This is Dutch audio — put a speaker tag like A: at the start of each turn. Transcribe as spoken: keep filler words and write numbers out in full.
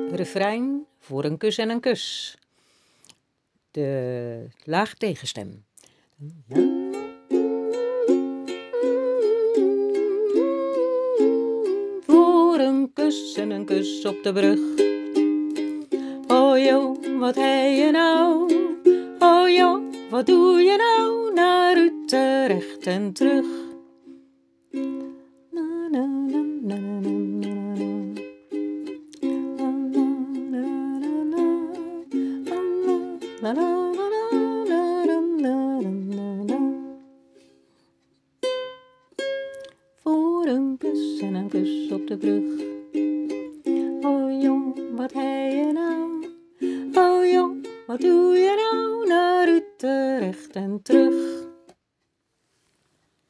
A: Refrein voor een kus en een kus. De laag tegenstem. Voor een kus en een kus op de brug. Oh joh, wat heb je nou? Oh joh, wat doe je nou? Naar Utrecht en terug. Na, na, na, na, na, na, na. La, la, la, la, la, la, la, la. Voor een kus en een kus op de brug. Oh jong, wat heb je nou? Oh jong, wat doe je nou? Naar Utrecht en terug.